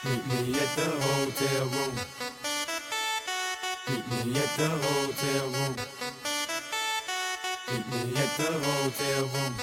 Meet me at the hotel room. Meet me at the hotel room. Meet me at the hotel room.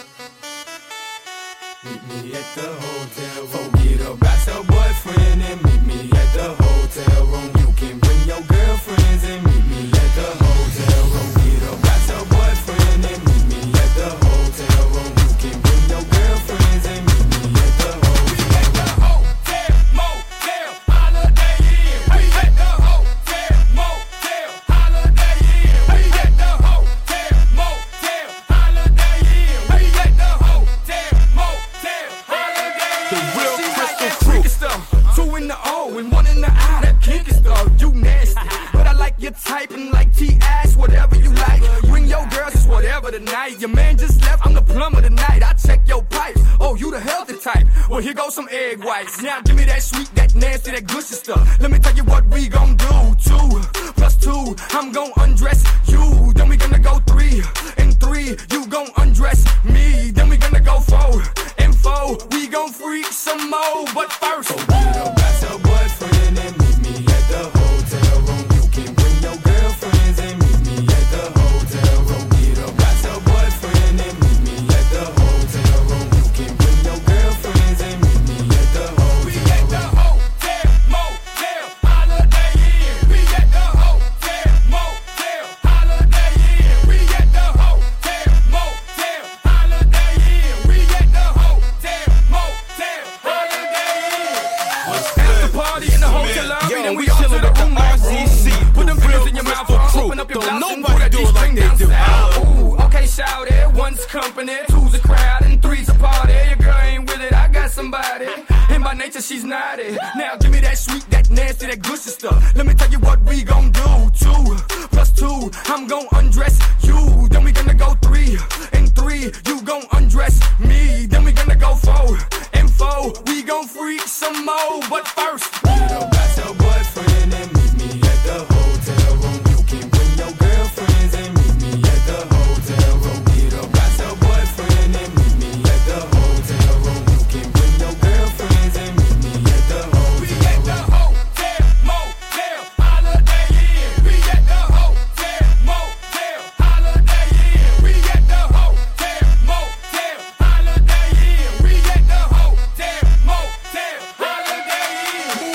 Meet me at the hotel room. Forget about your boyfriend and meet me at the hotel room. You can bring your girlfriends and meet me at the hotel room. Forget about your boyfriend and meet me at the hotel room. You can bring your girlfriends and meet me at the hotel room. We at the hotel, motel, Holiday Inn. We at the hotel, motel, Holiday Inn. We at the hotel, motel, Holiday Inn. We at the hotel, motel, Holiday Inn. The real She Crystal like that Crew. freaky stuff. 2 in the O and 1 in the I. That kinky stuff, you nasty. But I like your type and like T-ass, whatever you like. Bring your girls, it's whatever tonight. Your man just left, I'm the plumber tonight. I check your pipes. Oh, you the healthy type. Well, here goes some egg whites. Now give me that sweet, that nasty, that gushy stuff. Let me tell you what we gon' do. 2 plus 2, I'm gon' undress you. Then we gonna go 3 and 3, you gon' undress me. Then we gonna go 4 and 4, we gon' freak some more. But first, forget about your boyfriend and meet me at the hotel room. You can bring your girlfriends and meet me at the hotel room. Forget about your boyfriend and meet me at the hotel room. You can bring your girlfriends and meet me at the hotel room. We at the hotel, motel, Holiday Inn. We at the hotel, motel, Holiday Inn. We at the hotel, motel, Holiday Inn. We at the hotel, motel, Holiday Inn. After party in the hotel lobby, then we all to the room RCC. Put them pills in your mouth, open up your blouse and put that G-string down south. Ooh, okay, shout it. 1's company, 2's a crowd, and 3's a party. Your girl ain't with it, I got somebody. And by nature, she's naughty. Now give me that sweet, that nasty, that gushy stuff. Let me tell you what we gon' do. 2 plus 2, I'm gon' undress you. Then we gonna go 3 and 3, you gon' undress me. Then we gonna go 4 and 4, we gon' freak some more. But first, forget about your boyfriend and meet me at the hotel room. You can bring your girlfriends and meet me at the hotel room. Forget about your boyfriend and meet me at the hotel room. You can bring your girlfriends and meet me at the hotel room. We at the hotel, motel, Holiday Inn. We at the hotel, motel, Holiday Inn. We at the hotel, motel, Holiday Inn. We at the hotel, motel, Holiday Inn.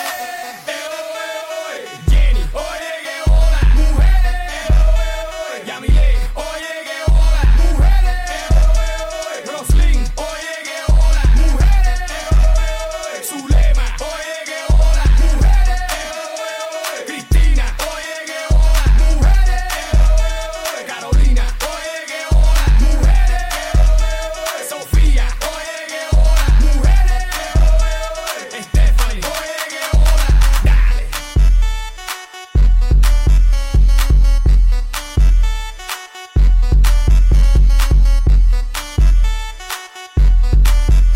Jenny, oye que hola. Yamile, oye que hola. Roslyn, oye que hola. Zulema, oye que hola. Cristina, oye que hola. Carolina, oye que hola. Sofía, oye que hola. Stephanie, oye que hola. Dale.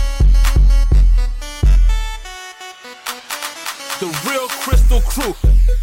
The real Crystal Crew.